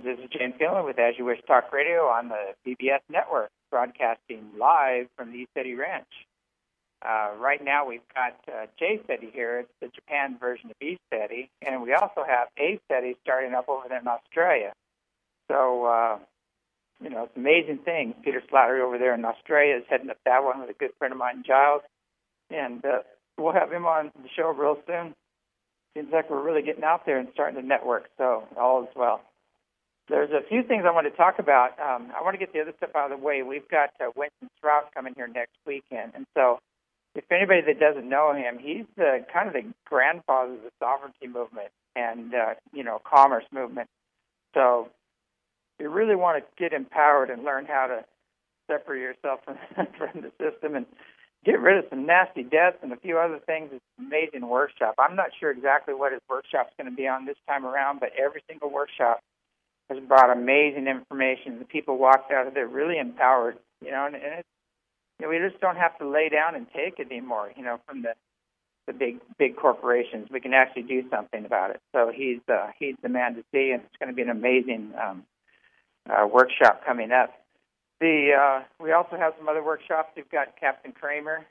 This is James Gillen with As You Wish Talk Radio on the PBS network, broadcasting live from the ECETI Ranch. Right now we've got JCETI here. It's the Japan version of ECETI, and we also have ACETI starting up over there in Australia. So, it's amazing things. Peter Slattery over there in Australia is heading up that one with a good friend of mine, Giles, and we'll have him on the show real soon. Seems like we're really getting out there and starting to network, so all is well. There's a few things I want to talk about. I want to get the other stuff out of the way. We've got Winston Strauss coming here next weekend, and so if anybody that doesn't know him, he's kind of the grandfather of the sovereignty movement and, commerce movement. So you really want to get empowered and learn how to separate yourself from the system and get rid of some nasty debts and a few other things. It's an amazing workshop. I'm not sure exactly what his workshop's going to be on this time around, but every single workshop has brought amazing information. The people walked out of there really empowered, and it's, we just don't have to lay down and take it anymore, from the big corporations. We can actually do something about it. So he's the man to see, and it's going to be an amazing workshop coming up. We also have some other workshops. We've got Captain Kramer.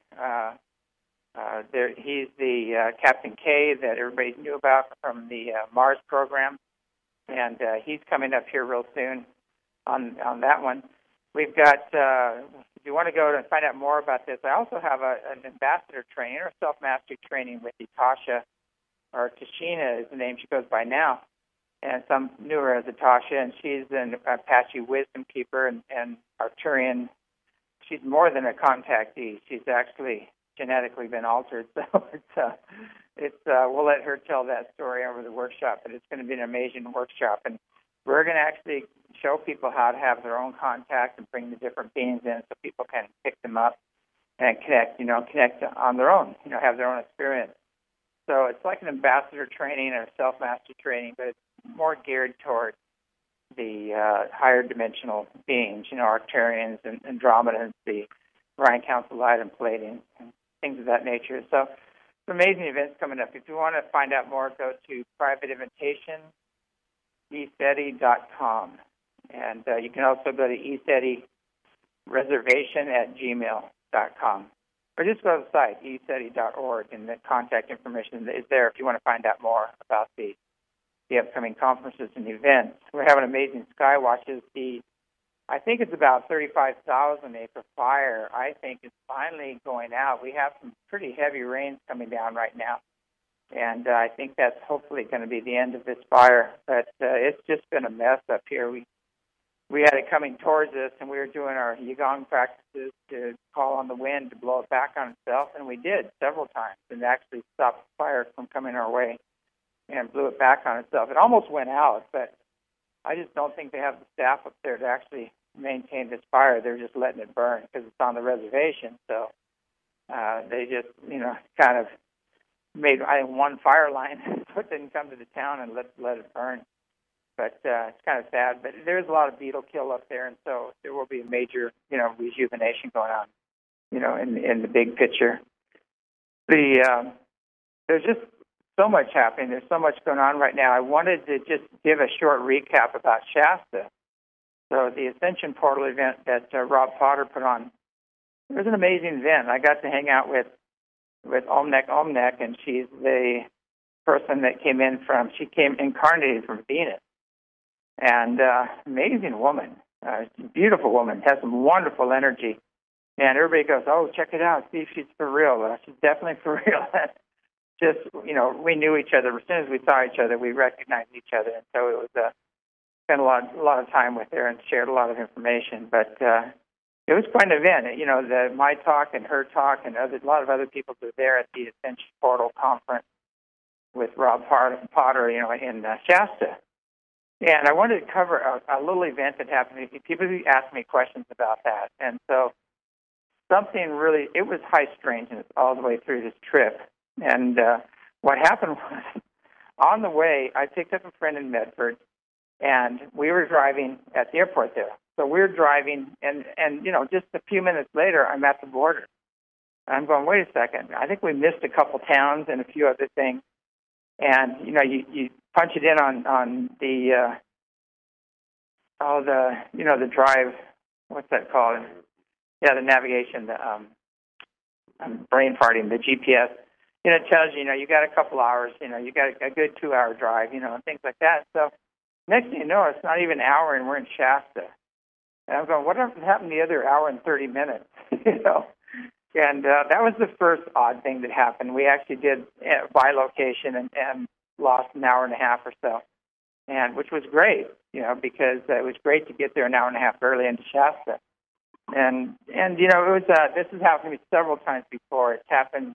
He's the Captain K that everybody knew about from the Mars program, and he's coming up here real soon on that one. We've got, if you want to go and find out more about this, I also have an ambassador training or self-mastery training with Tasha, or Tashina is the name she goes by now. And some knew her as Tasha, and she's an Apache wisdom keeper and Arcturian. She's more than a contactee. She's actually genetically been altered. So we'll let her tell that story over the workshop. But it's going to be an amazing workshop, and we're going to actually show people how to have their own contact and bring the different beings in, so people can pick them up and connect on their own. Have their own experience. So it's like an ambassador training or self-mastery training, but it's more geared toward the higher dimensional beings, Arcturians and Andromedans, the Orion Council Light and Palladians, and things of that nature. So some amazing events coming up. If you want to find out more, go to private invitation, ECETI.com. And you can also go to ECETI reservation@gmail.com. Or just go to the site, ECETI.org, and the contact information is there if you want to find out more about the upcoming conferences and events. We're having amazing sky watches. I think it's about 35,000 acre fire, I think, is finally going out. We have some pretty heavy rains coming down right now, and I think that's hopefully going to be the end of this fire. But it's just been a mess up here. We had it coming towards us, and we were doing our Yigong practices to call on the wind to blow it back on itself, and we did several times, and actually stopped the fire from coming our way and blew it back on itself. It almost went out, but I just don't think they have the staff up there to actually maintain this fire. They're just letting it burn because it's on the reservation. So they just, kind of made one fire line, so it didn't come to the town and let it burn. But it's kind of sad. But there's a lot of beetle kill up there, and so there will be a major, rejuvenation going on, in the big picture. There's just so much happening. There's so much going on right now. I wanted to just give a short recap about Shasta. So the Ascension Portal event that Rob Potter put on, it was an amazing event. I got to hang out with Omnek, and she's the person that she came incarnated from Venus. And amazing woman, beautiful woman, has some wonderful energy. And everybody goes, oh, check it out, see if she's for real. She's definitely for real. Just, we knew each other. As soon as we saw each other, we recognized each other. And so it was spent a lot of time with her and shared a lot of information. But it was quite an event. My talk and her talk and a lot of other people were there at the Ascension Portal conference with Rob Potter, in Shasta. And I wanted to cover a little event that happened. People asked me questions about that. And so it was high strangeness all the way through this trip. And what happened was, on the way, I picked up a friend in Medford, and we were driving at the airport there. So we were driving, and just a few minutes later, I'm at the border. I'm going, wait a second. I think we missed a couple towns and a few other things. And, you punch it in on the the drive, what's that called? Yeah, the navigation, I'm brain farting, the GPS. It tells you, you got a couple hours, you got a good 2-hour drive, and things like that. So next thing you know, it's not even an hour and we're in Shasta. And I'm going, what happened the other hour and 30 minutes? And that was the first odd thing that happened. We actually did bi-location and lost an hour and a half or so, and which was great, because it was great to get there an hour and a half early into Shasta. And it was this has happened to me several times before. It's happened,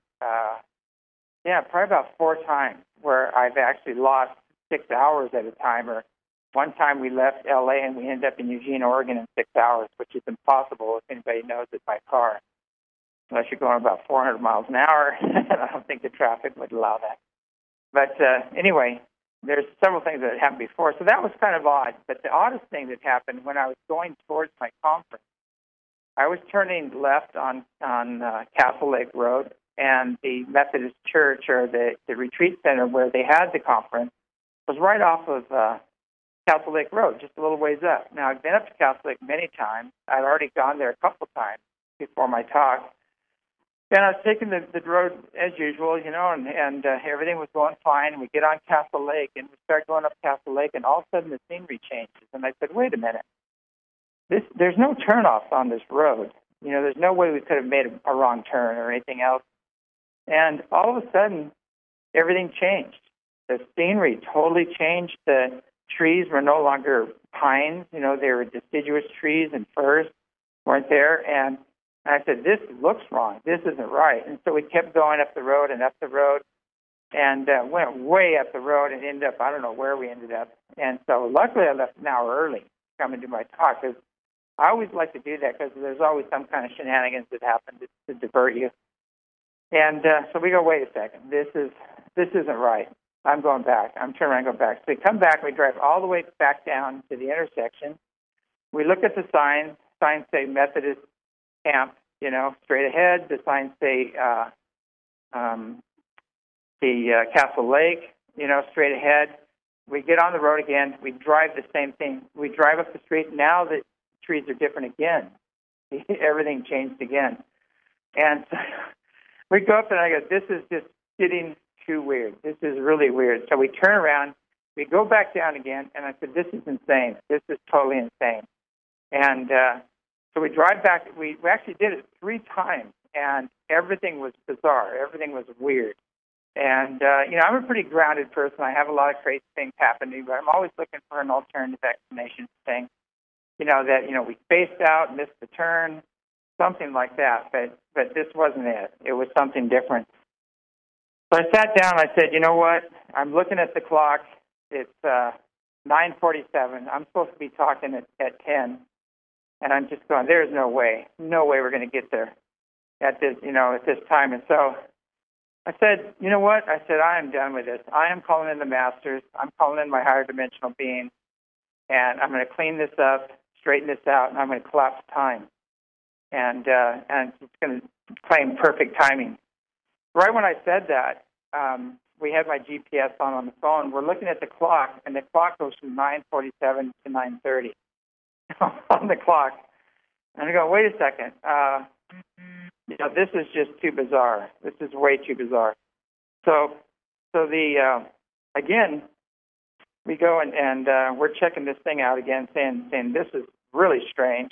probably about 4 times where I've actually lost 6 hours at a time. Or one time we left L.A. and we ended up in Eugene, Oregon in 6 hours, which is impossible if anybody knows it by car, unless you're going about 400 miles an hour. I don't think the traffic would allow that. But anyway, there's several things that had happened before, so that was kind of odd. But the oddest thing that happened when I was going towards my conference, I was turning left on Castle Lake Road, and the Methodist Church, or the retreat center where they had the conference, was right off of Castle Lake Road, just a little ways up. Now, I've been up to Castle Lake many times. I'd already gone there a couple times before my talk. And I was taking the road as usual, and everything was going fine. We get on Castle Lake, and we start going up Castle Lake, and all of a sudden the scenery changes. And I said, wait a minute. There's no turnoffs on this road. There's no way we could have made a wrong turn or anything else. And all of a sudden, everything changed. The scenery totally changed. The trees were no longer pines. They were deciduous trees, and firs weren't there. And I said, this looks wrong. This isn't right. And so we kept going up the road and up the road, and went way up the road and ended up, I don't know where we ended up. And so luckily I left an hour early to come and do my talk, because I always like to do that, because there's always some kind of shenanigans that happen to divert you. And so we go, wait a second, this isn't right. I'm going back. I'm turning around and going back. So we come back, we drive all the way back down to the intersection. We look at the signs. Signs say Methodist Camp, straight ahead. The signs say the Castle Lake, straight ahead. We get on the road again. We drive the same thing. We drive up the street. Now the trees are different again. Everything changed again. And so we go up and I go, this is just getting too weird. This is really weird. So we turn around. We go back down again. And I said, this is insane. This is totally insane. And so we drive back. We actually did it 3 times, and everything was bizarre. Everything was weird. And, I'm a pretty grounded person. I have a lot of crazy things happen to me, but I'm always looking for an alternative explanation thing. That, we spaced out, missed the turn, something like that. But this wasn't it. It was something different. So I sat down and I said, you know what? I'm looking at the clock. It's 9:47. I'm supposed to be talking at 10. And I'm just going, there's no way we're going to get there at this time. And so I said, you know what? I said, I am done with this. I am calling in the masters. I'm calling in my higher dimensional being, and I'm going to clean this up, straighten this out, and I'm going to collapse time. And it's going to claim perfect timing. Right when I said that, we had my GPS on the phone. We're looking at the clock, and the clock goes from 9:47 to 9:30. On the clock. And I go, wait a second. This is just too bizarre. This is way too bizarre. So again, we go and we're checking this thing out again, saying this is really strange.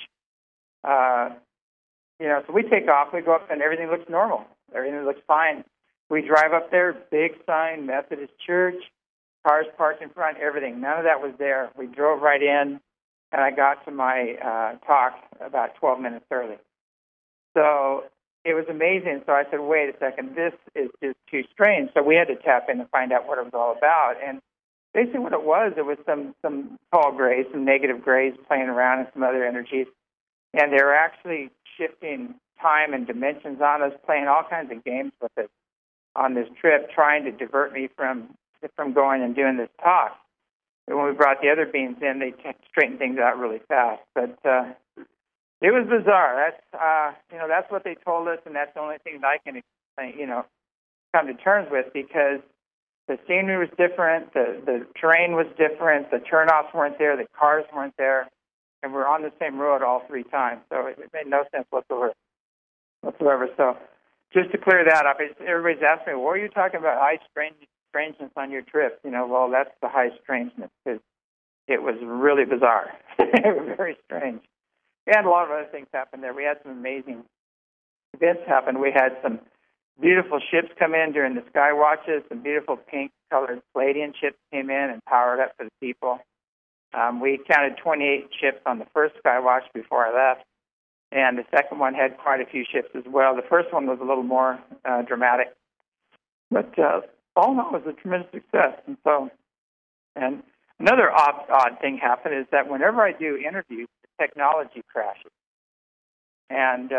So we take off. We go up and everything looks normal. Everything looks fine. We drive up there, big sign, Methodist Church, cars parked in front, everything. None of that was there. We drove right in. And I got to my talk about 12 minutes early. So it was amazing. So I said, wait a second, this is just too strange. So we had to tap in and find out what it was all about. And basically what it was some tall grays, some negative grays playing around and some other energies. And they were actually shifting time and dimensions on us, playing all kinds of games with us on this trip, trying to divert me from going and doing this talk. And when we brought the other beings in, they straightened things out really fast. But it was bizarre. That's what they told us, and that's the only thing that I can, come to terms with, because the scenery was different, the terrain was different, the turnoffs weren't there, the cars weren't there. and we're on the same road all 3 times. So it made no sense whatsoever. So just to clear that up, everybody's asking me, what are you talking about high strangeness on your trip? Well, that's the high strangeness, because it was really bizarre. It was very strange. And a lot of other things happened there. We had some amazing events happen. We had some beautiful ships come in during the sky watches. Some beautiful pink-colored Palladian ships came in and powered up for the people. We counted 28 ships on the first sky watch before I left, and the second one had quite a few ships as well. The first one was a little more dramatic, but all in all, it was a tremendous success. And another odd thing happened is that whenever I do interviews, the technology crashes, and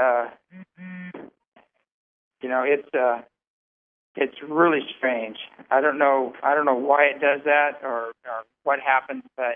it's really strange. I don't know why it does that or what happens, but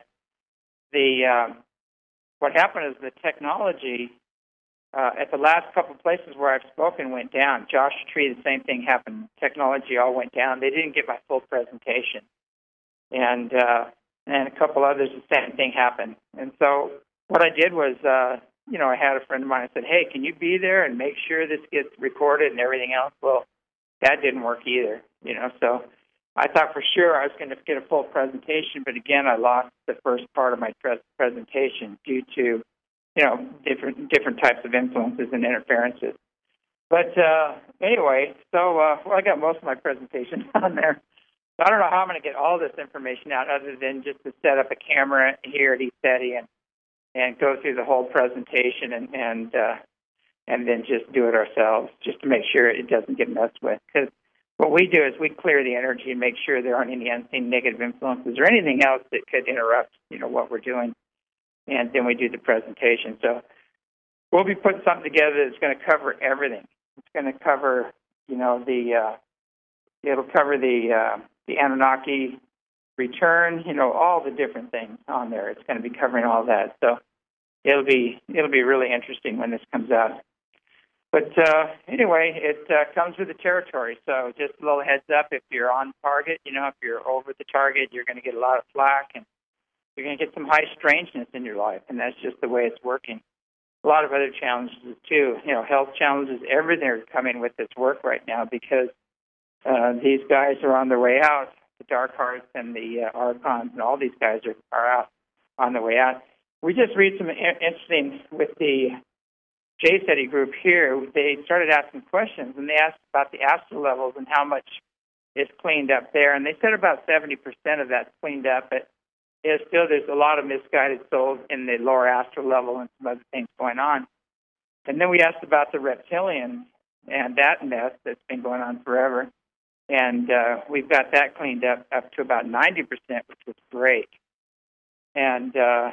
what happened is the technology at the last couple of places where I've spoken went down. Joshua Tree, the same thing happened. Technology all went down. They didn't get my full presentation, and a couple others, the same thing happened. And so what I did was, I had a friend of mine. I said, "Hey, can you be there and make sure this gets recorded and everything else?" Well, that didn't work either. So I thought for sure I was going to get a full presentation, but again, I lost the first part of my presentation due to, different types of influences and interferences. But anyway, so I got most of my presentation on there. So I don't know how I'm going to get all this information out other than just to set up a camera here at ECETI and go through the whole presentation and then just do it ourselves, just to make sure it doesn't get messed with. Because what we do is we clear the energy and make sure there aren't any unseen negative influences or anything else that could interrupt, what we're doing. And then we do the presentation. So we'll be putting something together that's going to cover everything. It's going to cover, it'll cover the Anunnaki return, all the different things on there. It's going to be covering all that. So it'll be really interesting when this comes out. But anyway, it comes with the territory. So just a little heads up, if you're on target, if you're over the target, you're going to get a lot of flack, and you're going to get some high strangeness in your life, and that's just the way it's working. A lot of other challenges too, health challenges, everything are coming with this work right now because these guys are on their way out. The Dark Hearts and the Archons and all these guys are out on the way out. We just read some interesting with the JSETI group here. They started asking questions, and they asked about the astral levels and how much is cleaned up there. And they said about 70% of that's cleaned up, but there's a lot of misguided souls in the lower astral level and some other things going on. And then we asked about the reptilians and that mess that's been going on forever. And we've got that cleaned up to about 90%, which was great. And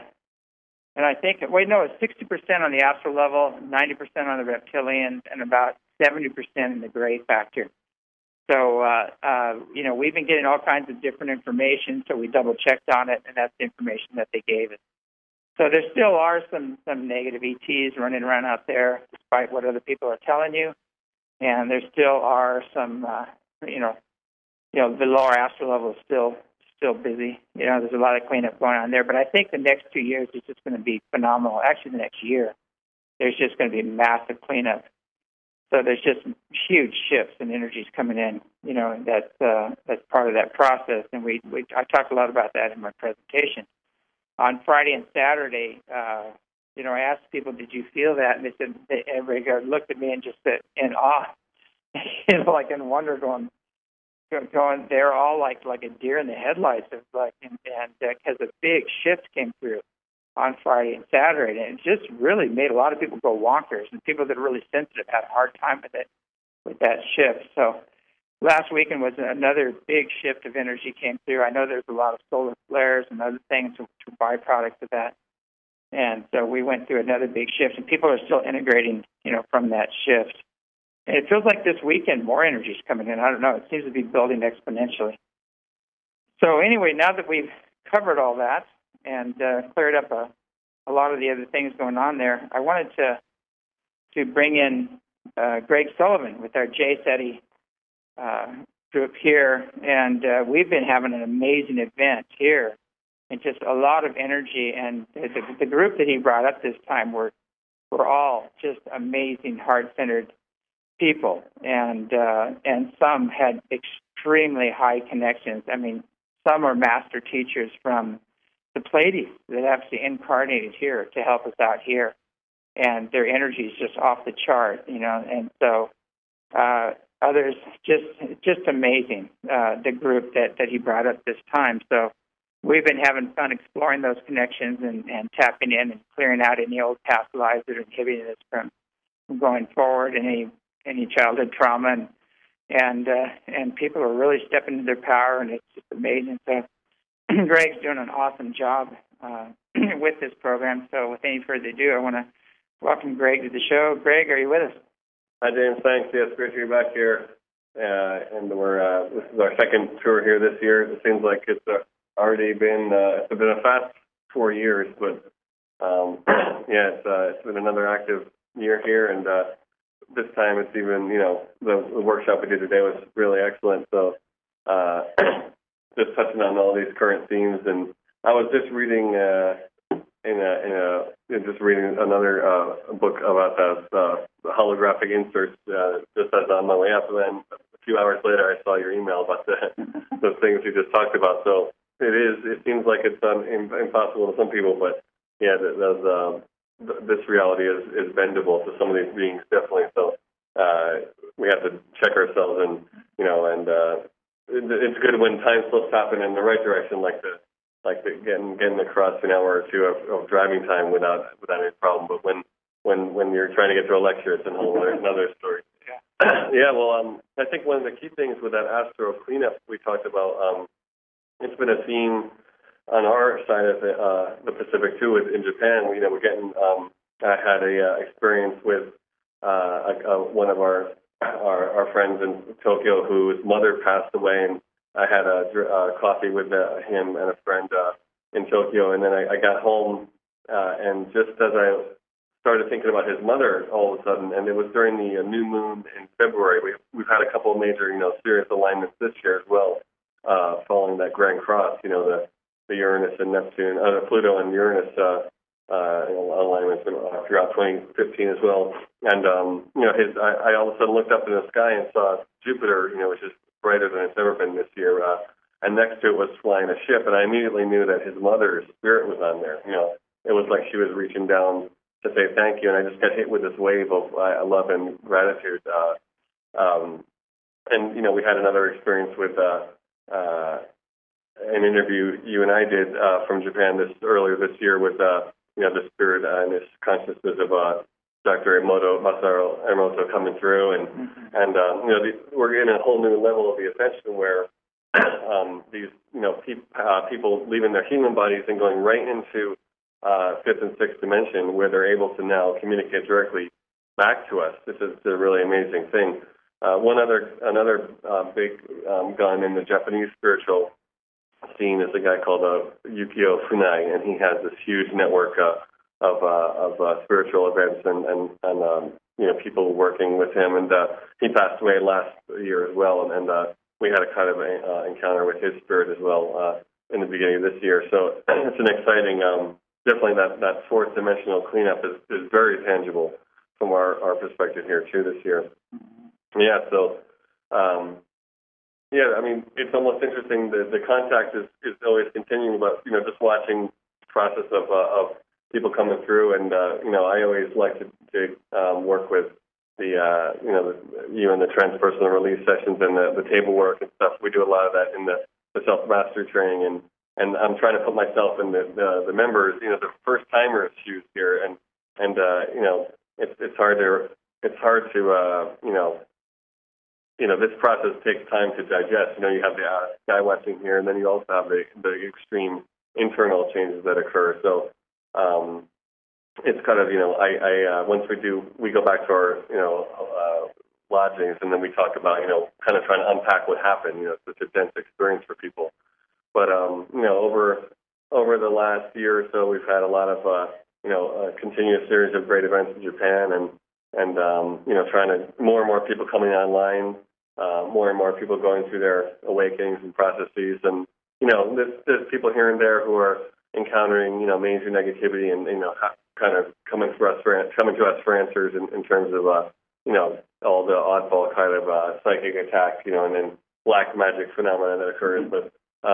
I think, it's 60% on the astral level, 90% on the reptilians, and about 70% in the gray factor. So, we've been getting all kinds of different information, so we double-checked on it, and that's the information that they gave us. So there still are some negative ETs running around out there, despite what other people are telling you. And there still are some, the lower astral level is still busy. There's a lot of cleanup going on there. But I think the next 2 years is just going to be phenomenal. Actually, the next year, there's just going to be massive cleanup. So there's just huge shifts and energies coming in. And that's part of that process. And I talked a lot about that in my presentation. On Friday and Saturday, I asked people, "Did you feel that?" And they said, everybody looked at me and just said in awe, like in wonder, going. They're all like a deer in the headlights, because a big shift came through on Friday and Saturday, and it just really made a lot of people go wonkers, and people that are really sensitive had a hard time with that shift. So last weekend was another big shift of energy came through. I know there's a lot of solar flares and other things which are byproducts of that, and so we went through another big shift, and people are still integrating, from that shift. And it feels like this weekend more energy is coming in. I don't know. It seems to be building exponentially. So anyway, now that we've covered all that and cleared up a lot of the other things going on there, I wanted to bring in Greg Sullivan with our JSETI group here. And we've been having an amazing event here and just a lot of energy. And the group that he brought up this time were all just amazing, heart-centered people, and some had extremely high connections. I mean, some are master teachers from the Pleiades that actually incarnated here to help us out here, and their energy is just off the chart, And so others, just amazing. The group that he brought up this time. So we've been having fun exploring those connections and tapping in and clearing out any old past lives that are inhibiting us from going forward, any childhood trauma, and people are really stepping into their power, and it's just amazing. So Greg's doing an awesome job with this program. So with any further ado, I want to welcome Greg to the show. Greg, are you with us? Hi, James. Thanks. Yes, great to be back here. And this is our second tour here this year. It seems like it's already been it's been a fast 4 years, but it's been another active year here, and this time it's even the workshop we did today was really excellent. So just touching on all these current themes, and I was just reading just reading another book about the holographic inserts just as on my way up, and then a few hours later I saw your email about those things you just talked about. So it seems like it's impossible to some people, but yeah, this reality is bendable to some of these beings, definitely. So we have to check ourselves, and it's good when time slips happen in the right direction, like getting across an hour or two of driving time without any problem. But when you're trying to get to a lecture, it's another story. Yeah. Well, I think one of the key things with that Astro cleanup we talked about, it's been a theme on our side of the Pacific too. In Japan, we're getting. I had a experience with one of our friends in Tokyo whose mother passed away, and I had a coffee with him and a friend in Tokyo, and then I got home, and just as I started thinking about his mother, all of a sudden, and it was during the new moon in February. We've had a couple of major, serious alignments this year as well, following that Grand Cross. The Uranus and Neptune, Pluto and Uranus alignments throughout 2015 as well. And I all of a sudden looked up in the sky and saw Jupiter, which is brighter than it's ever been this year. And next to it was flying a ship, and I immediately knew that his mother's spirit was on there. It was like she was reaching down to say thank you, and I just got hit with this wave of love and gratitude. And we had another experience with an interview you and I did from Japan earlier this year with the spirit and this consciousness of Dr. Masaru Emoto coming through, and we're in a whole new level of the ascension where these people leaving their human bodies and going right into fifth and sixth dimension, where they're able to now communicate directly back to us. This is a really amazing thing. Another big gun in the Japanese spiritual scene is a guy called Yukio Funai, and he has this huge network of spiritual events and people working with him. And he passed away last year as well, and we had a kind of encounter with his spirit as well in the beginning of this year. So it's an exciting, definitely that fourth dimensional cleanup is very tangible from our perspective here too this year. Yeah, so it's almost interesting. The contact is always continuing, but just watching the process of people coming through, and I always like to work with the transpersonal release sessions and the table work and stuff. We do a lot of that in the self mastery training, and I'm trying to put myself in the members, the first timers' shoes here, and it's hard to this process takes time to digest. You have the sky watching here, and then you also have the extreme internal changes that occur. So it's kind of once we go back to our lodgings, and then we talk about kind of trying to unpack what happened. It's such a dense experience for people. But over the last year or so, we've had a lot of a continuous series of great events in Japan, and trying to more and more people coming online, more and more people going through their awakenings and processes, and there's people here and there who are encountering, major negativity and, kind of coming to us for answers in terms of, all the oddball kind of psychic attacks, and then black magic phenomena that occurs. But,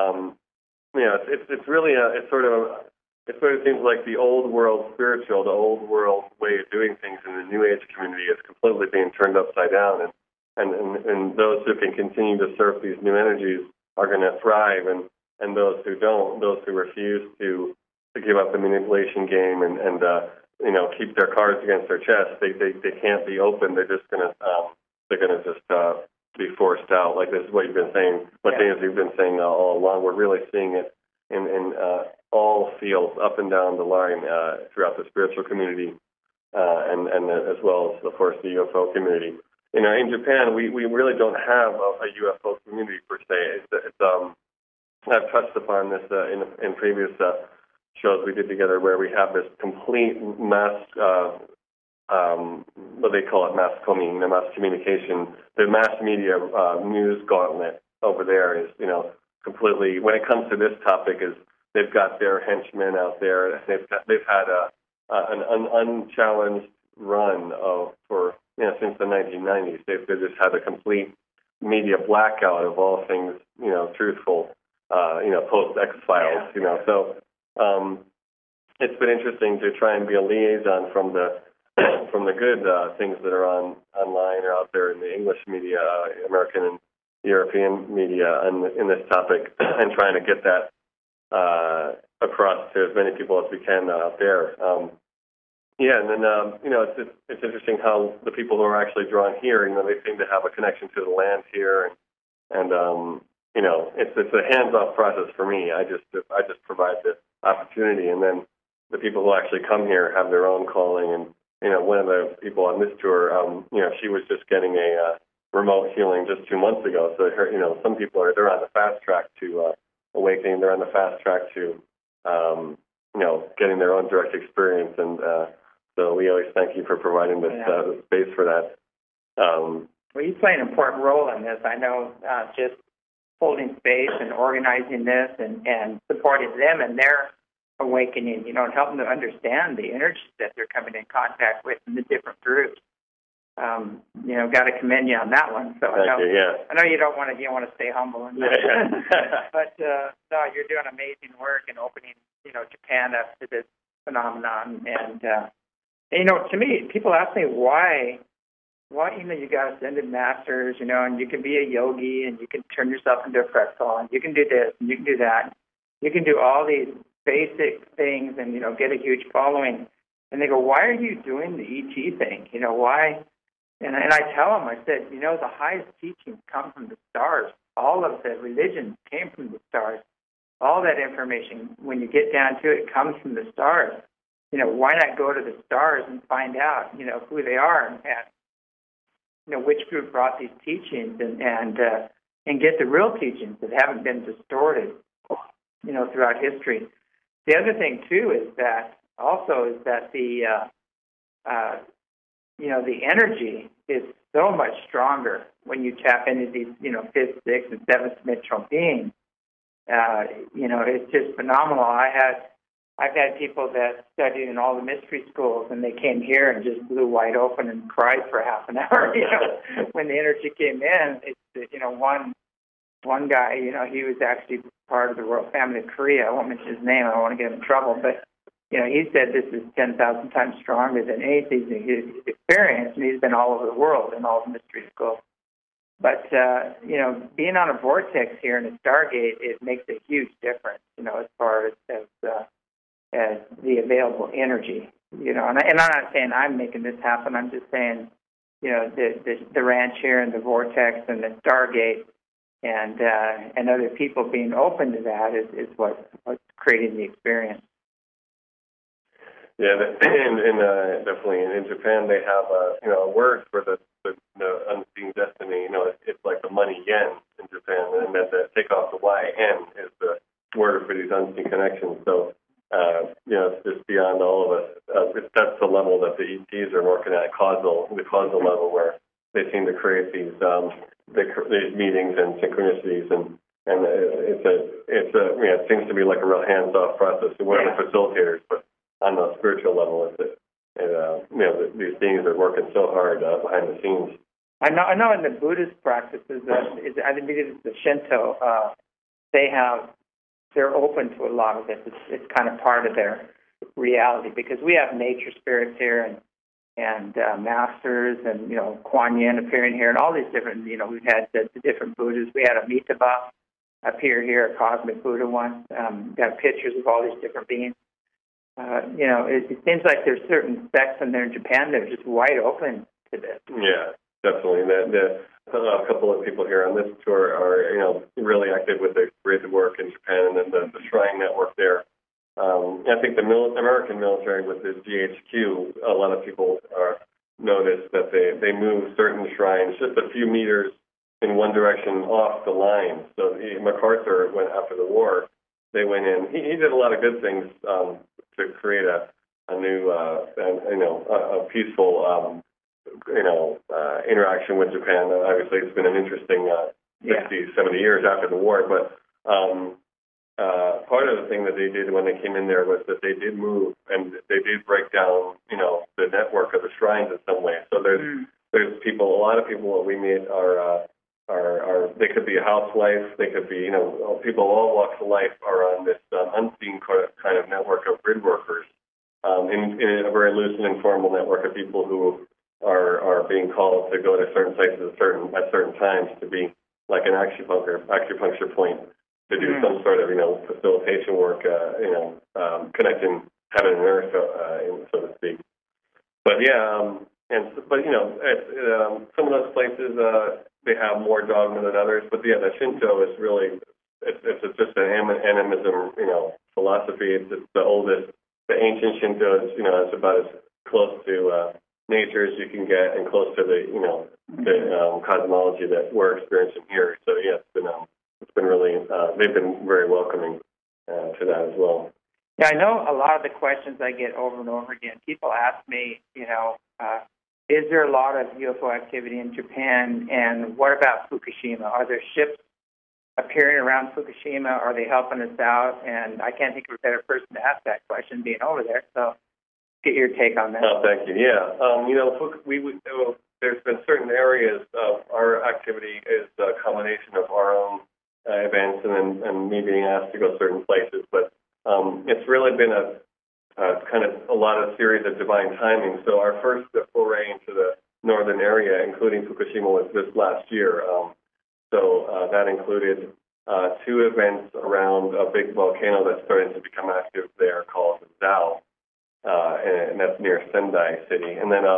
it's really it sort of seems like the old world spiritual, the old world way of doing things in the New Age community is completely being turned upside down, and those who can continue to surf these new energies are going to thrive, and those who don't, those who refuse to give up the manipulation game and keep their cards against their chest, they can't be open. They're just gonna be forced out. Like this is what you've been saying, what things you've been saying all along. We're really seeing it in all fields up and down the line throughout the spiritual community, and as well as, of course, the UFO community. In Japan, we really don't have a UFO community per se. I've touched upon this in previous shows we did together, where we have this complete mass, what they call it, mass communication. The mass media news gauntlet over there is, completely. When it comes to this topic, is they've got their henchmen out there. They've had an unchallenged run for since the 1990s. They've just had a complete media blackout of all things truthful. Post X-Files. So it's been interesting to try and be a liaison from the good things that are online or out there in the English media, American and European media, in this topic, and trying to get that across to as many people as we can out there. And then it's interesting how the people who are actually drawn here, they seem to have a connection to the land here, and it's a hands-off process for me. I just provide the opportunity, and then the people who actually come here have their own calling. And one of the people on this tour, she was just getting a remote healing just 2 months ago. So some people they're on the fast track to awakening. They're on the fast track to getting their own direct experience. And so we always thank you for providing this space for that. Well, you play an important role in this. I know just holding space and organizing this and supporting them and their awakening, and helping them understand the energies that they're coming in contact with in the different groups. Got to commend you on that one. So Thank you, yeah. I know you want to stay humble and but no, you're doing amazing work and opening, Japan up to this phenomenon. And to me, people ask me why you got ascended masters, and you can be a yogi and you can turn yourself into a pretzel and you can do this and you can do that. You can do all these basic things and, get a huge following. And they go, why are you doing the ET thing? Why? And I tell them, I said, the highest teachings come from the stars. All of the religions came from the stars. All that information, when you get down to it, comes from the stars. Why not go to the stars and find out, who they are and which group brought these teachings and get the real teachings that haven't been distorted, throughout history. The other thing too is that the energy is so much stronger when you tap into these, fifth, sixth, and seventh dimensional beings. It's just phenomenal. I've had people that studied in all the mystery schools, and they came here and just blew wide open and cried for half an hour. When the energy came in, one guy, he was actually part of the royal family of Korea. I won't mention his name. I don't want to get him in trouble, but he said this is 10,000 times stronger than anything he's experienced, and he's been all over the world in all the mystery schools. But being on a vortex here in a Stargate, it makes a huge difference, as far as the available energy, and I'm not saying I'm making this happen. I'm just saying, the ranch here and the vortex and the Stargate and other people being open to that is what's creating the experience. Yeah, and definitely in Japan they have a word for the unseen destiny. It's like the money yen in Japan, and that take off the Y-N is the word for these unseen connections. So it's just beyond all of us. That's the level that the ETs are working at, the causal level, where they seem to create these meetings and synchronicities, and it seems to be like a real hands-off process. We're the facilitators, but on the spiritual level, these beings are working so hard behind the scenes. I know in the Buddhist practices, I think it's the Shinto, they're open to a lot of this. It's kind of part of their reality, because we have nature spirits here and masters and, Kuan Yin appearing here and all these different, we've had the different Buddhas. We had Amitabha appear here, a cosmic Buddha once. Got pictures of all these different beings. It seems like there's certain sects in there in Japan that are just wide open to this. Yeah, definitely. A couple of people here on this tour are, really active with the creative work in Japan, and then the Shrine Network there. I think the American military with this GHQ, a lot of people notice that they move certain shrines just a few meters in one direction off the line. So MacArthur, after the war, they went in. He did a lot of good things to create a new, a peaceful, interaction with Japan. Obviously, it's been an interesting 60, 70 years after the war, but part of the thing that they did when they came in there was that they did move and they did break down, the network of the shrines in some way. So there's people, a lot of people that we meet are they could be a housewife, they could be, people of all walks of life are on this unseen kind of network of grid workers, in a very loose and informal network of people who are being called to go to certain places at certain times to be like an acupuncture point, to do some sort of, facilitation work, connecting heaven and earth, so to speak. But some of those places, they have more dogma than others. But the Shinto is really, it's just an animism, philosophy. It's the oldest, the ancient Shinto is, it's about as close to nature as you can get, and close to the, the cosmology that we're experiencing here. So it's been really, they've been very welcoming to that as well. Yeah, I know a lot of the questions I get over and over again. People ask me, is there a lot of UFO activity in Japan, and what about Fukushima? Are there ships appearing around Fukushima? Are they helping us out? And I can't think of a better person to ask that question, being over there. So get your take on that. Oh, thank you. Yeah, there's been certain areas of our activity is a combination of our own events and me being asked to go certain places, but it's really been a kind of a lot of series of divine timing. So our first foray into the northern area, including Fukushima, was this last year. So that included two events around a big volcano that's starting to become active there called Zao, and that's near Sendai City. And then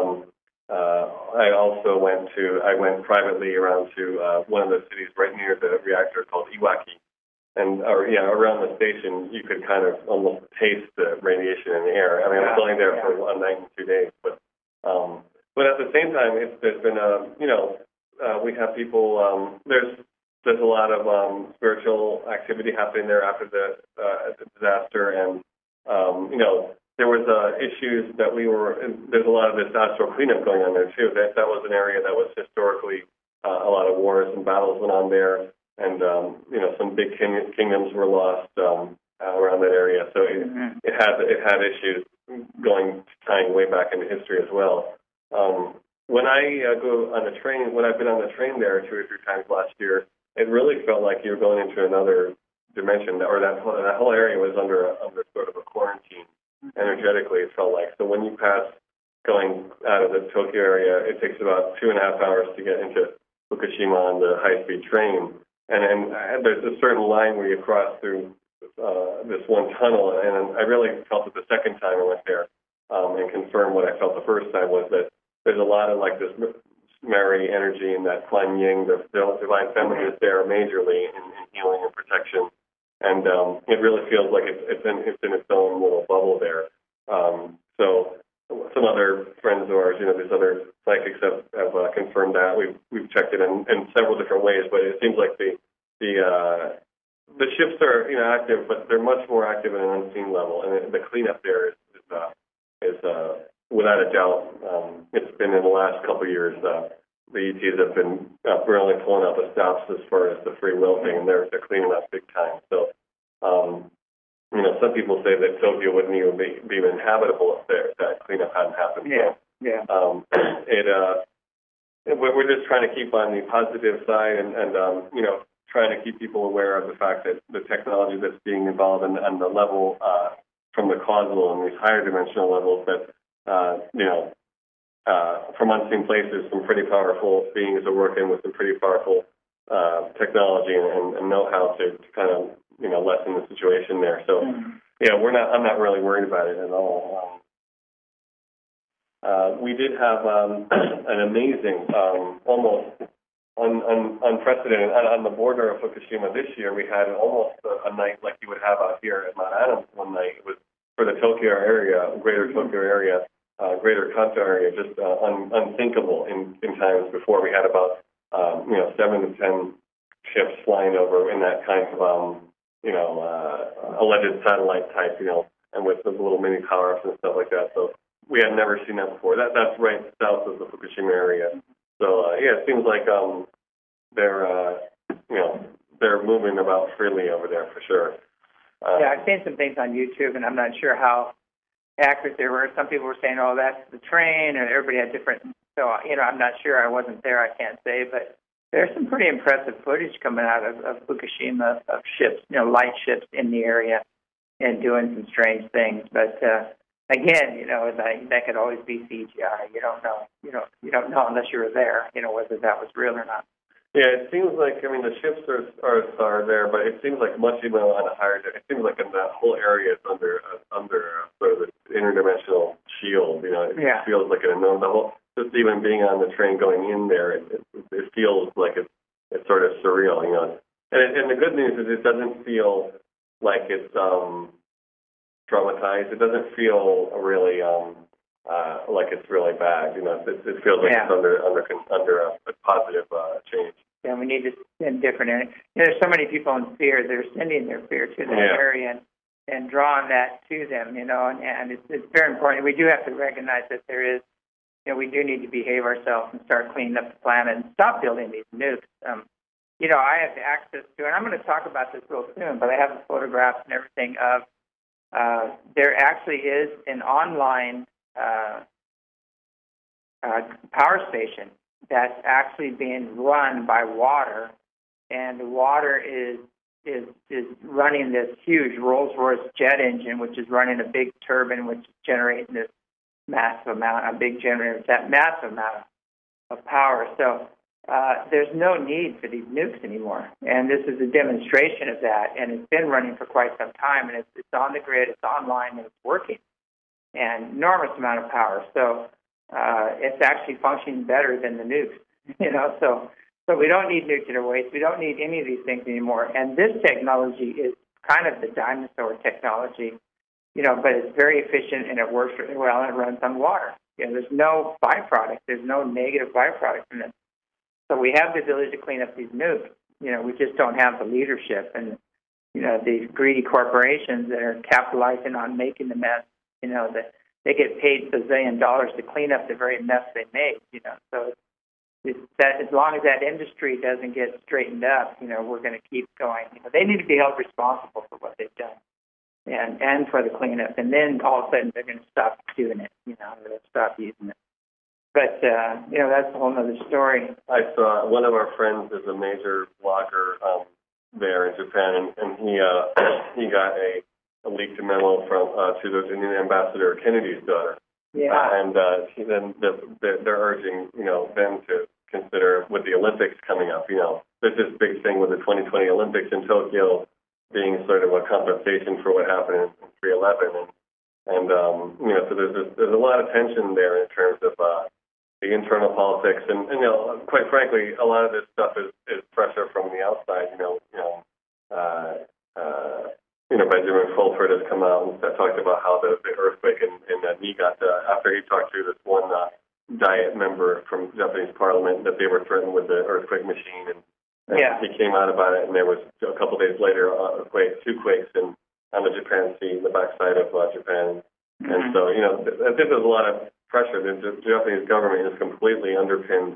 I went privately around to one of the cities right near the reactor called Iwaki. And around the station, you could kind of almost taste the radiation in the air. I mean, I was only there for a night and 2 days, but at the same time, there's been we have people. There's a lot of spiritual activity happening there after the disaster, and there was issues that there's a lot of this astral cleanup going on there too. That was an area that was historically a lot of wars and battles went on there. And some big kingdoms were lost around that area, so it had issues tying way back into history as well. When I go on the train, when I've been on the train there 2 or 3 times last year, it really felt like you were going into another dimension, or that whole area was under sort of a quarantine. Energetically, it felt like. So when you pass going out of the Tokyo area, it takes about 2.5 hours to get into Fukushima on the high-speed train. And then there's a certain line where you cross through this one tunnel, and I really felt it the second time I went there, and confirmed what I felt the first time, was that there's a lot of like this Mary energy in that Kuan Yin, the divine feminine is there majorly in healing and protection, and it really feels like it's in its own little bubble there. So some other friends of ours, these other psychics have confirmed that. We've checked it in several different ways, but it seems like the ships are active, but they're much more active at an unseen level, and the cleanup there is without a doubt. It's been in the last couple of years the ETs have been really pulling out the stops as far as the free will thing, and they're cleaning up big time. So, some people say that Tokyo wouldn't even be inhabitable if that cleanup hadn't happened. Yeah, so, yeah. We're just trying to keep on the positive side, and trying to keep people aware of the fact that the technology that's being involved and the level from the causal and these higher dimensional levels that from unseen places, some pretty powerful beings are working with some pretty powerful technology and know-how to kind of lessen the situation there. So I'm not really worried about it at all. We did have an amazing, almost unprecedented, on the border of Fukushima this year. We had almost a night like you would have out here at Mount Adams one night. It was for the Tokyo area, greater Tokyo area, greater Kanto area, just unthinkable in times before. We had about 7 to 10 ships flying over in that kind of alleged satellite type, and with the little mini power-ups and stuff like that. So we had never seen that before. That's right south of the Fukushima area. So it seems like they're moving about freely over there for sure. I've seen some things on YouTube, and I'm not sure how accurate they were. Some people were saying, "Oh, that's the train," and everybody had different. So I'm not sure. I wasn't there. I can't say, but there's some pretty impressive footage coming out of Fukushima of ships, light ships in the area, and doing some strange things. But again, that could always be CGI. You don't know. You don't know unless you were there. Whether that was real or not. Yeah, it seems like the ships are there, but it seems like much even on a higher. It seems like in that whole area is under sort of the interdimensional shield. It feels like an unknown level. Just even being on the train going in there, it feels like it's sort of surreal. And the good news is it doesn't feel like it's traumatized. It doesn't feel really like it's really bad. It feels like it's under a positive change. Yeah, we need to send different. There's so many people in fear. They're sending their fear to that area and drawing that to them. And it's very important. We do have to recognize that there is. We do need to behave ourselves and start cleaning up the planet and stop building these nukes. I have access to, and I'm going to talk about this real soon, but I have the photographs and everything of. There actually is an online power station that's actually being run by water, and the water is running this huge Rolls-Royce jet engine, which is running a big turbine, which is generating this massive amount of power. So there's no need for these nukes anymore, and this is a demonstration of that. And it's been running for quite some time, and it's on the grid, it's online, and it's working. And enormous amount of power. So it's actually functioning better than the nukes. So we don't need nuclear waste. We don't need any of these things anymore. And this technology is kind of the dinosaur technology. But it's very efficient and it works really well and it runs on water. There's no byproduct. There's no negative byproduct from this. So we have the ability to clean up these nukes. We just don't have the leadership and, these greedy corporations that are capitalizing on making the mess, that they get paid $bazillion to clean up the very mess they made, So as long as that industry doesn't get straightened up, we're going to keep going. They need to be held responsible for what they've done. And for the cleanup, and then all of a sudden they're going to stop doing it. They'll stop using it. But that's a whole other story. I saw one of our friends is a major blogger there in Japan, and he got a leaked memo from to the Indian ambassador Kennedy's daughter. Yeah. And they're urging them to consider with the Olympics coming up. There's this big thing with the 2020 Olympics in Tokyo being sort of a compensation for what happened in 3/11, and so there's a lot of tension there in terms of the internal politics, and quite frankly, a lot of this stuff is pressure from the outside. Benjamin Fulford has come out and talked about how the earthquake in Niigata, after he talked to this one Diet member from Japanese Parliament, that they were threatened with the earthquake machine, and he came out about it, and there was a couple of days later two quakes on the Japan Sea, the backside of Japan. Mm-hmm. And so, I think there's a lot of pressure. The Japanese government is completely underpinned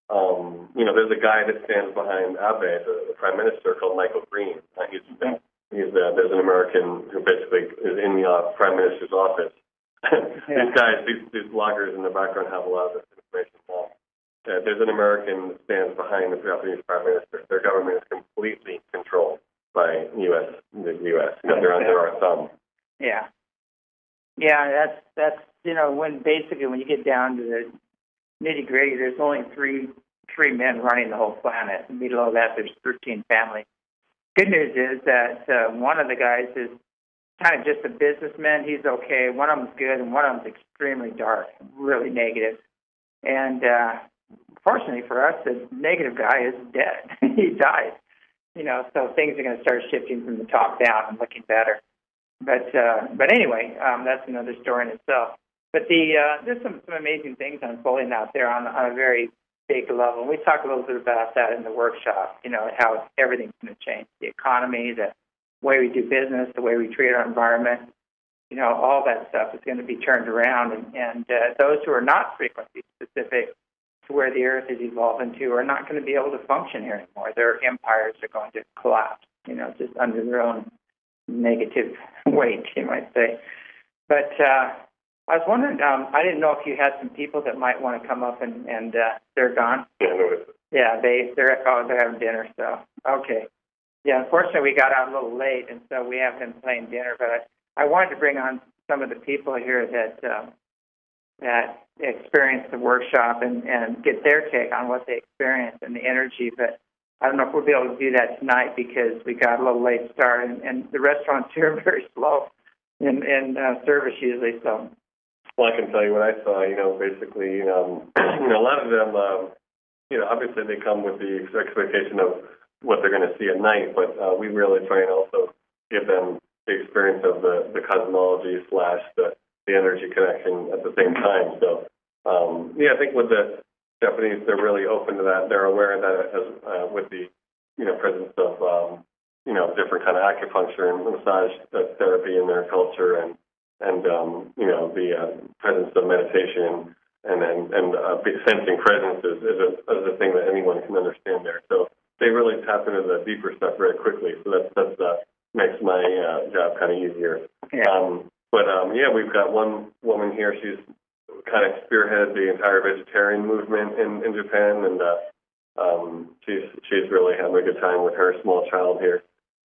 there's a guy that stands behind Abe, the prime minister, called Michael Green. There's an American who basically is in the prime minister's office. These guys, these bloggers in the background have a lot of this information. There's an American that stands behind the Japanese prime minister. Their government is completely controlled by the U.S. They're under our thumb. Yeah. Yeah, that's when you get down to the nitty gritty, there's only three men running the whole planet. And below that, there's 13 families. Good news is that one of the guys is kind of just a businessman. He's okay. One of them's good, and one of them's extremely dark, really negative. And fortunately for us, the negative guy is dead. He died. So things are going to start shifting from the top down and looking better. But anyway, that's another story in itself. But there's some amazing things unfolding out there on a very big level. We talk a little bit about that in the workshop, how everything's going to change. The economy, the way we do business, the way we treat our environment, all that stuff is going to be turned around. And those who are not frequency specific to where the Earth is evolving to are not going to be able to function here anymore. Their empires are going to collapse, just under their own negative weight, you might say. But I was wondering, I didn't know if you had some people that might want to come up and they're gone. Yeah, they're having dinner. So okay, yeah. Unfortunately, we got out a little late, and so we have them playing dinner. But I wanted to bring on some of the people here that experienced the workshop and get their take on what they experienced and the energy. But I don't know if we'll be able to do that tonight because we got a little late start, and the restaurants here are very slow in service usually. So. Well, I can tell you what I saw. Basically, a lot of them, obviously they come with the expectation of what they're going to see at night, but we really try and also give them the experience of the cosmology / the energy connection at the same time. So, I think with the Japanese, they're really open to that. They're aware that with the, presence of, different kind of acupuncture and massage therapy in their culture and the presence of meditation and sensing presence is a thing that anyone can understand there. So they really tap into the deeper stuff very quickly. So that makes my job kind of easier. Yeah. We've got one woman here. She's kind of spearheaded the entire vegetarian movement in Japan, and she's really having a good time with her small child here.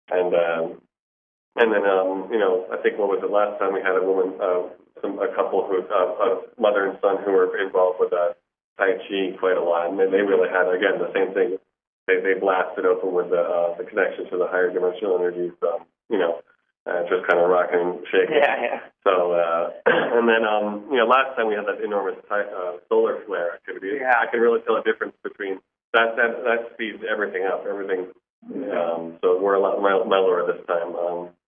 And then, I think what was it last time we had a woman, a couple who, a mother and son who were involved with Tai Chi quite a lot, and they really had, again, the same thing. They blasted open with the connection to the higher dimensional energies, just kind of rocking and shaking. Yeah. So, and then, last time we had that enormous solar flare activity. Yeah. I can really tell a difference between that speeds everything up, everything. So we're a lot mellower this time.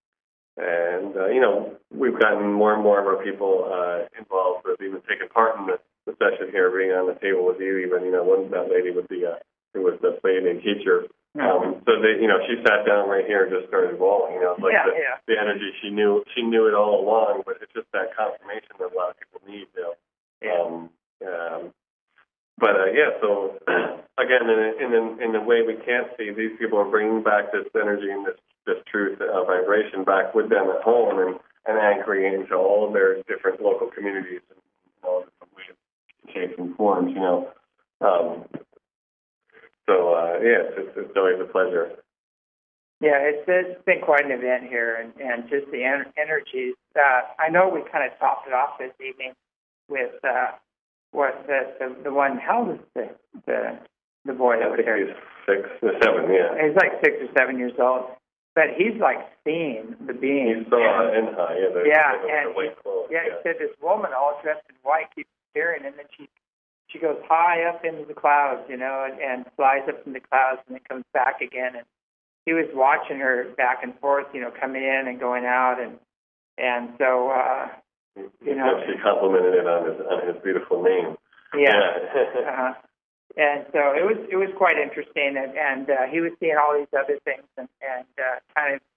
We've gotten more and more of our people involved with even taking part in the session here, being on the table with you. Even that lady with who was the Pleiadian teacher. So they, she sat down right here and just started bawling. The energy she knew it all along, but it's just that confirmation that a lot of people need. So again, in a way we can't see, these people are bringing back this energy and this truth vibration back with them at home and anchoring into all of their different local communities and all different ways, shapes, and forms. It's always a pleasure. Yeah, it's been quite an event here, and just the energies. I know we kind of topped it off this evening with the one. How old is the boy that was here? He's 6 or 7. Yeah, he's like 6 or 7 years old, but he's like seeing the being. He saw Enha. He said this woman all dressed in white keeps appearing, and then she goes high up into the clouds, and flies up in the clouds, and then comes back again. And he was watching her back and forth, coming in and going out, and so she complimented it on his beautiful name. Yeah. And so it was quite interesting, and he was seeing all these other things and kind of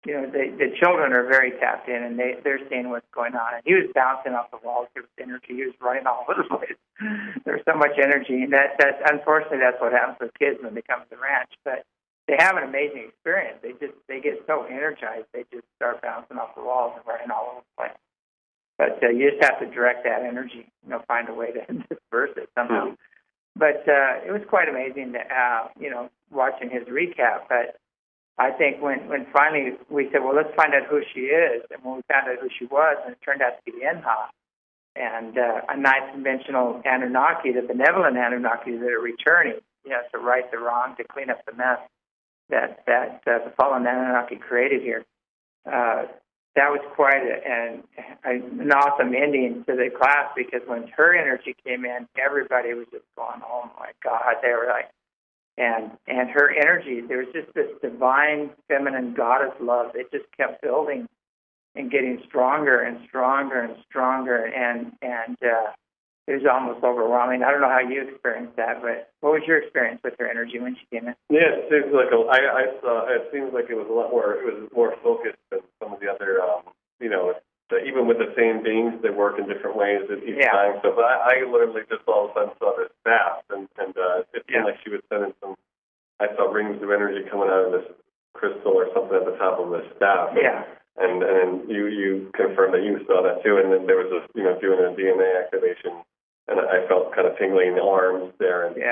the children are very tapped in, and they're seeing what's going on. And he was bouncing off the walls. There was energy. He was running all over the place. There's so much energy, and that's unfortunately that's what happens with kids when they come to the ranch. But they have an amazing experience. They get so energized, they just start bouncing off the walls and running all over the place. But you just have to direct that energy, find a way to disperse it somehow. But it was quite amazing to, watching his recap. But I think when finally we said, well, let's find out who she is, and when we found out who she was, and it turned out to be Inha, and a ninth-dimensional Anunnaki, the benevolent Anunnaki that are returning, to right the wrong, to clean up the mess that the fallen Anunnaki created here. That was quite an awesome ending to the class, because when her energy came in, everybody was just going, oh my God, they were like, and her energy, there was just this divine feminine goddess love. It just kept building and getting stronger and stronger and stronger, and it was almost overwhelming. I don't know how you experienced that, but what was your experience with her energy when she came in? Yeah, it seems like I saw. It seems like it was a lot more. It was more focused than some of the other. Even with the same beings, they work in different ways at each time. So, but I literally just all of a sudden saw this staff, and it seemed like she was sending some. I saw rings of energy coming out of this crystal or something at the top of the staff. Yeah. And then you confirmed that you saw that too, and then there was a doing a DNA activation, and I felt kind of tingling in the arms there. And,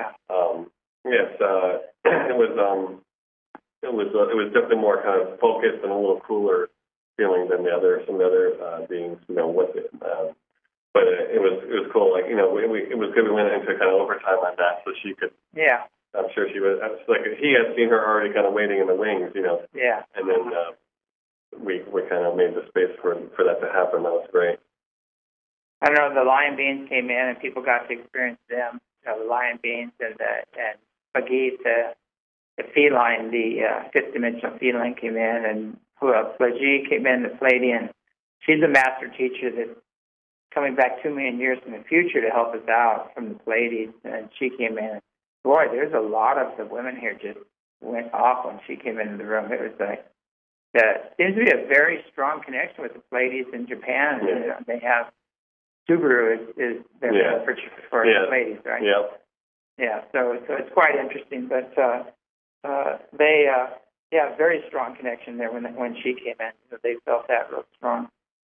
it was definitely more kind of focused and a little cooler feeling than some of the other beings, with it. But it was cool. Like, it was good. We went into kind of overtime on that, so she could. Yeah. I'm sure she was. Like he had seen her already, kind of waiting in the wings, Yeah. And then we kind of made the space for that to happen. That was great. I don't know. The lion beings came in, and people got to experience them. The lion beings and Bagheet, the feline, the fifth dimensional feline came in, and who else? Laji came in, the Palladian. She's a master teacher that's coming back 2 million years in the future to help us out from the Pleiades, and she came in. Boy, there's a lot of the women here just went off when she came into the room. It was like, there seems to be a very strong connection with the Pleiades in Japan. Yeah. They have Subaru is their for the Pleiades, right? Yeah. Yeah, so it's quite interesting, but they very strong connection there when she came in. So they felt that real strong.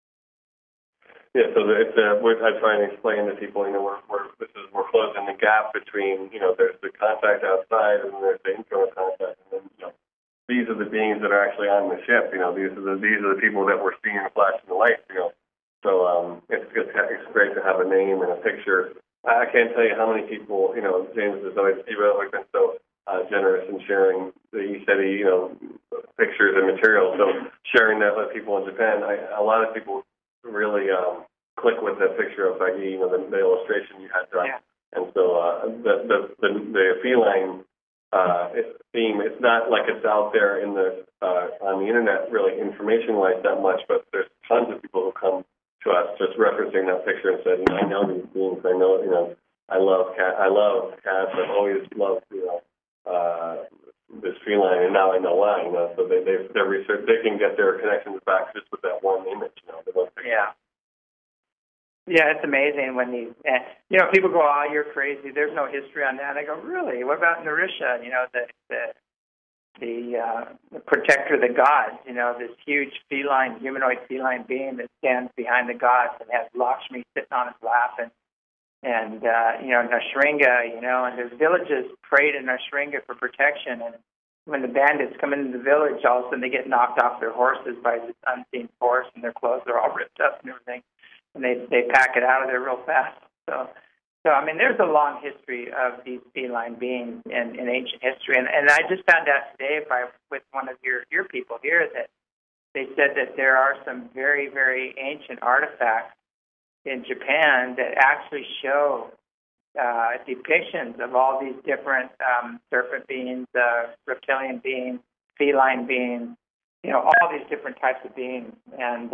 Yeah, so it's I try and explain to people, we're closing the gap between, there's the contact outside and there's the internal contact, and then these are the beings that are actually on the ship. These are the people that we're seeing flashing the lights. So it's great to have a name and a picture. I can't tell you how many people, James has always been so generous in sharing the ECETI, pictures and materials. So sharing that with people in Japan, a lot of people really click with that picture of Bagheet, the illustration you had done. Yeah. And so the feline theme, it's not like it's out there in on the internet really information-wise that much, but there's tons of people who come to us just referencing that picture and said, I know these beings, I know, I love cats, I've always loved, this feline, and now I know why, so their research, they can get their connections back just with that one image, the one picture. Yeah. Yeah, it's amazing when people go, oh, you're crazy, there's no history on that. I go, really? What about Narisha, the protector of the gods, this huge humanoid feline being that stands behind the gods and has Lakshmi sitting on his lap, and Nashringa, and there's villages prayed in Nashringa for protection, and when the bandits come into the village, all of a sudden they get knocked off their horses by this unseen force, and their clothes are all ripped up and everything, and they pack it out of there real fast. So I mean, there's a long history of these feline beings in ancient history, and I just found out today with one of your people here that they said that there are some very, very ancient artifacts in Japan that actually show depictions of all these different serpent beings, reptilian beings, feline beings, all these different types of beings, and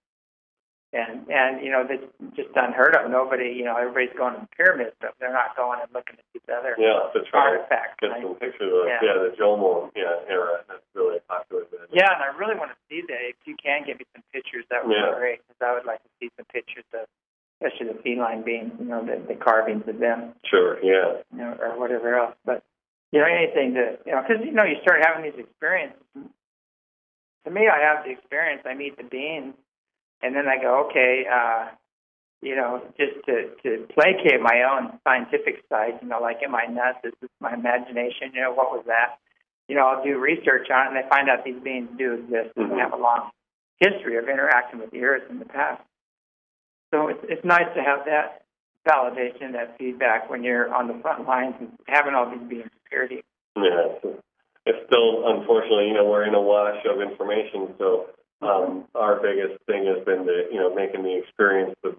that's just unheard of. Nobody, everybody's going to the pyramids, but they're not going and looking at these other artifacts. Get some pictures of the Jomo era. That's really popular. Yeah, and I really want to see that. If you can give me some pictures, that would be great, because I would like to see some pictures of, especially the feline beings, the carvings of them. Sure, yeah. Or whatever else. But, anything that, because, you start having these experiences. To me, I have the experience. I meet the beings, and then I go, okay, just to placate my own scientific side, like, am I nuts? Is this my imagination? What was that? I'll do research on it, and I find out these beings do exist and have a long history of interacting with the earth in the past. So it's nice to have that validation, that feedback when you're on the front lines and having all these beings appear to you. Yeah, it's still, unfortunately, we're in a wash of information, so our biggest thing has been making the experience the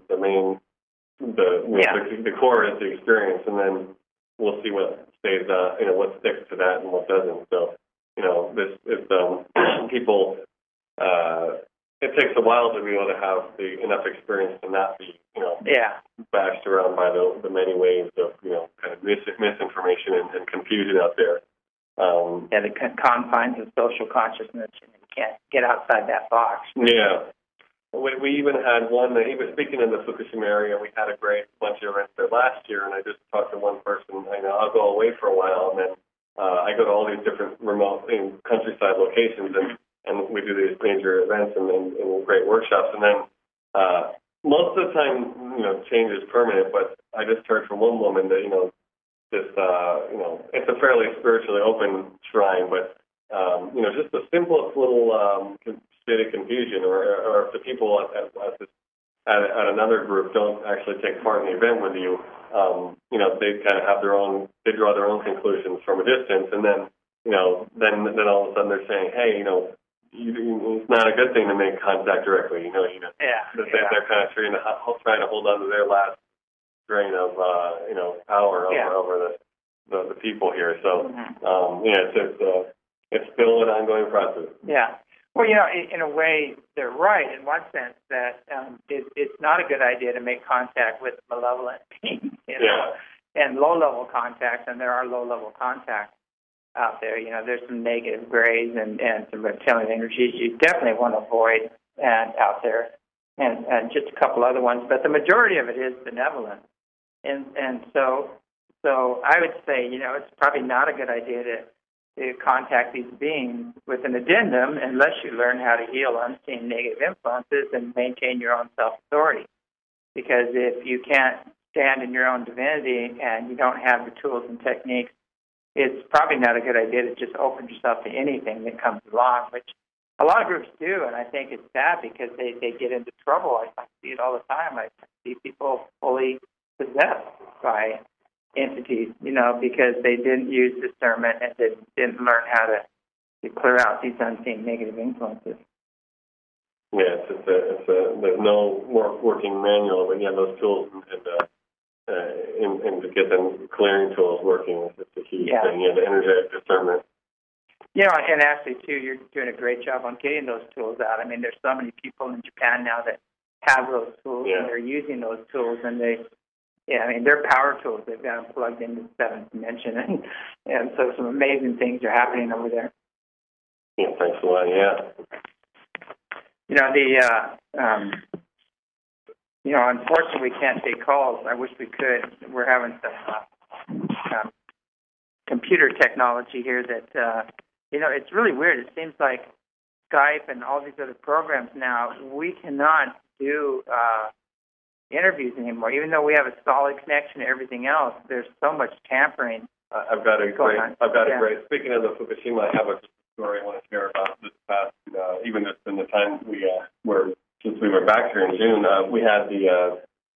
core is the experience, and then we'll see what stays, what sticks to that and what doesn't. So, this is people. It takes a while to be able to have enough experience to not be, bashed around by the many waves of, kind of misinformation and confusion out there. The confines of social consciousness. You can't get outside that box. Yeah. We even had one, speaking in the Fukushima area, we had a great bunch of events there last year, and I just talked to one person. I'll go away for a while, and then I go to all these different remote countryside locations, and we do these major events and great workshops. And then most of the time, change is permanent, but I just heard from one woman that, it's a fairly spiritually open shrine, but, just the simplest little state of confusion, or if the people at another group don't actually take part in the event with you, they kind of have they draw their own conclusions from a distance, and then, then all of a sudden they're saying, hey, it's not a good thing to make contact directly, They're kind of trying to hold on to their last grain of, power over the people here. So, it's still an ongoing process. Yeah. Well, in a way, they're right in one sense that it's not a good idea to make contact with malevolent beings, and low-level contacts, and there are low-level contacts out there. There's some negative grays and some reptilian energies you definitely want to avoid out there, and just a couple other ones. But the majority of it is benevolent, and so I would say it's probably not a good idea to contact these beings with an addendum unless you learn how to heal unseen negative influences and maintain your own self-authority. Because if you can't stand in your own divinity and you don't have the tools and techniques, it's probably not a good idea to just open yourself to anything that comes along, which a lot of groups do, and I think it's sad because they get into trouble. I see it all the time. I see people fully possessed by entities, because they didn't use discernment and didn't learn how to clear out these unseen negative influences. Yeah, there's no working manual, but those tools and to get them clearing tools working is the key thing. The energetic discernment. And actually too, you're doing a great job on getting those tools out. I mean, there's so many people in Japan now that have those tools and they're using those tools, and they're power tools. They've got them plugged into the seventh dimension, and so some amazing things are happening over there. Yeah, thanks a lot. Unfortunately, we can't take calls. I wish we could. We're having some computer technology here that, it's really weird. It seems like Skype and all these other programs now, we cannot do interviews anymore. Even though we have a solid connection to everything else, there's so much tampering. I've got a great. Speaking of the Fukushima, I have a story I want to share about this past. Even just in the time since we were back here in June, we had the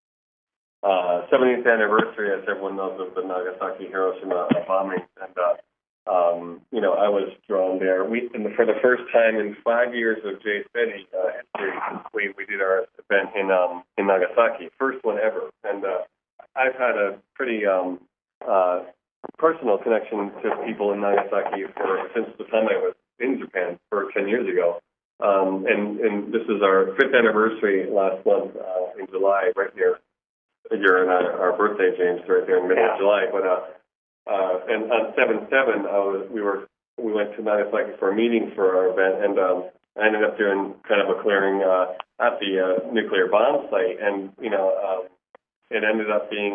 70th anniversary, as everyone knows, of the Nagasaki Hiroshima bombing, and I was drawn there. For the first time in 5 years of Jay Steady history, we did our event in Nagasaki, first one ever, and I've had a pretty personal connection to people in Nagasaki since the time I was in Japan 10 years ago. And this is our 5th anniversary last month in July, right near our birthday, James, right there in the middle of July. But and on 7/7, we were we went to Nagasaki for a meeting for our event, and I ended up doing kind of a clearing at the nuclear bomb site, and it ended up being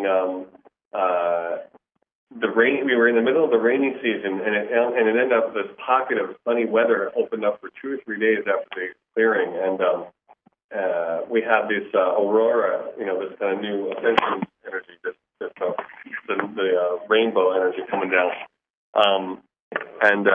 the rain. We were in the middle of the rainy season, and it ended up this pocket of sunny weather opened up for 2 or 3 days after the clearing, and we had this aurora, this kind of new ascension energy, the rainbow energy coming down, and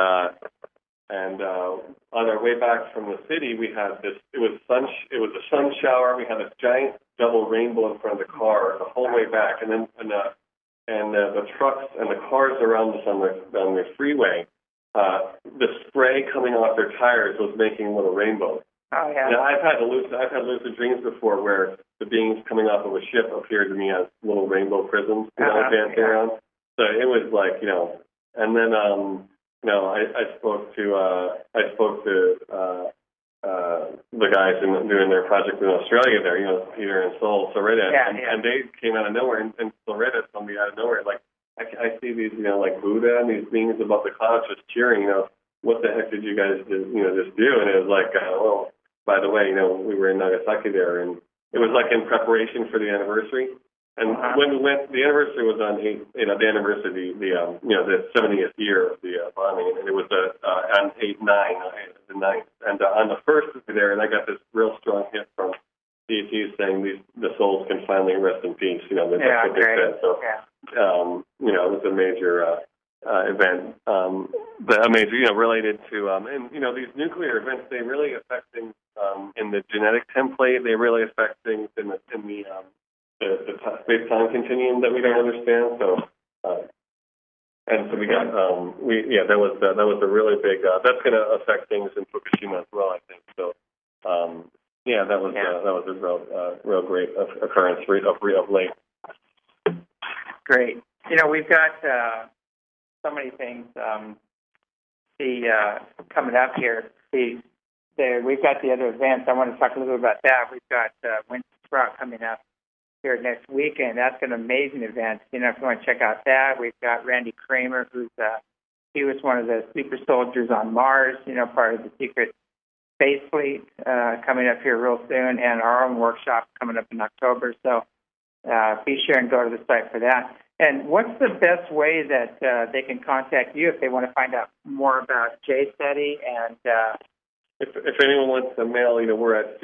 on our way back from the city, we had this. It was a sun shower. We had this giant double rainbow in front of the car the whole way back, and then the trucks and the cars around us on the freeway, the spray coming off their tires was making little rainbows. Oh yeah. Now, I've had lucid dreams before where the beams coming off of a ship appeared to me as little rainbow prisms, dancing around. So it was like, and then I spoke to the guys doing their project in Australia there, Peter and Sol Soretta, and they came out of nowhere, and Soretta told me out of nowhere, like, I see these, like Buddha and these beings above the clouds just cheering, what the heck did you guys just do? And it was like, well, by the way, we were in Nagasaki there, and it was like in preparation for the anniversary. And when we went, the anniversary was on the anniversary, the 70th year of the bombing, and it was on 8/9, the 9th. And on the first there, and I got this real strong hit from deities saying the souls can finally rest in peace. That's what they said. So, it was a major event, a major, related to, and these nuclear events, they really affect things in the genetic template. They really affect things in the space-time continuum that we don't understand. So, and so we got, that was a really big. That's going to affect things in Fukushima as well, I think. So, that was a real great occurrence of late. Great. We've got so many things. Coming up here. We've got the other events. I want to talk a little bit about that. We've got Winston Sprout coming up here next weekend. That's an amazing event. If you want to check out that, we've got Randy Kramer, he was one of the super soldiers on Mars, part of the secret space fleet, coming up here real soon, and our own workshop coming up in October. So be sure and go to the site for that. And what's the best way that they can contact you if they want to find out more about JSETI? And if anyone wants to mail, we're at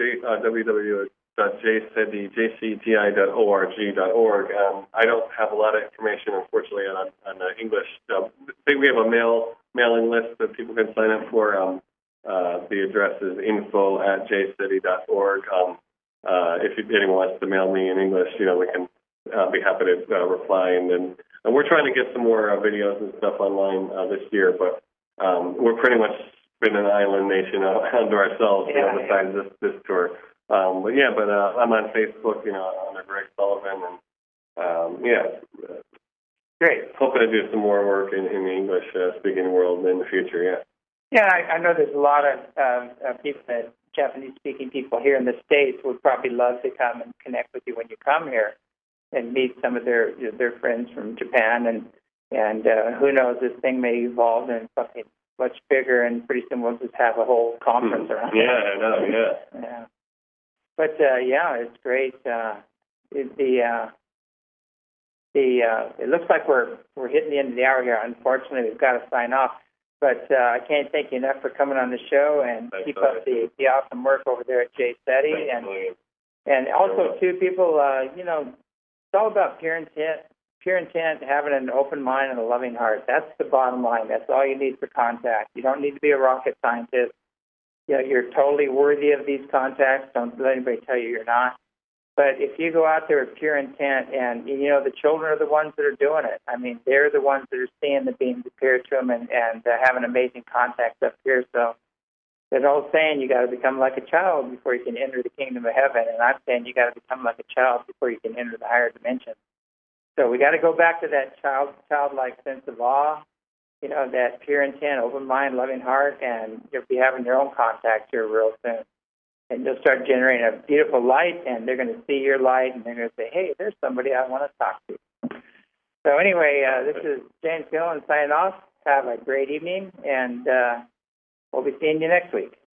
www.jcti.org.org. I don't have a lot of information, unfortunately, on English. I think we have a mailing list that people can sign up for. The address is info@jciti.org. If anyone wants to mail me in English, we can be happy to reply. And we're trying to get some more videos and stuff online this year, but we're pretty much been an island nation unto ourselves, besides this tour. But I'm on Facebook, under Greg Sullivan, and great. Hoping to do some more work in the English speaking world in the future. Yeah, I know there's a lot of people, Japanese speaking people here in the States, would probably love to come and connect with you when you come here and meet some of their friends from Japan, and who knows, this thing may evolve into something much bigger, and pretty soon we'll just have a whole conference around it. Yeah, I know, yeah. But it's great. It looks like we're hitting the end of the hour here. Unfortunately, we've got to sign off. But I can't thank you enough for coming on the show, and keep up the awesome work over there at JSETI. And also, too, people, it's all about pure intent, having an open mind and a loving heart. That's the bottom line. That's all you need for contact. You don't need to be a rocket scientist. You're totally worthy of these contacts. Don't let anybody tell you you're not. But if you go out there with pure intent, and, the children are the ones that are doing it. I mean, they're the ones that are seeing the beings appear to them and having amazing contacts up here. So there's an old saying, you got to become like a child before you can enter the kingdom of heaven. And I'm saying you got to become like a child before you can enter the higher dimension. So we got to go back to that childlike sense of awe, that pure intent, open mind, loving heart, and you'll be having your own contacts here real soon. And you'll start generating a beautiful light, and they're going to see your light, and they're going to say, hey, there's somebody I want to talk to. So anyway, this is James Gillen signing off. have a great evening, and we'll be seeing you next week.